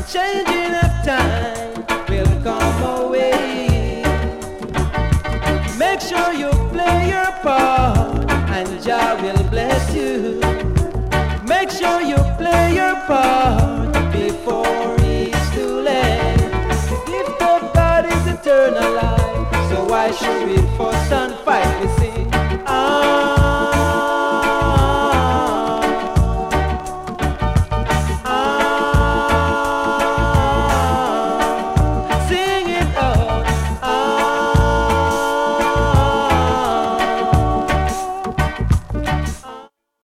changing of time will come away. Make sure you play your part and Jah will bless you. Make sure you play your part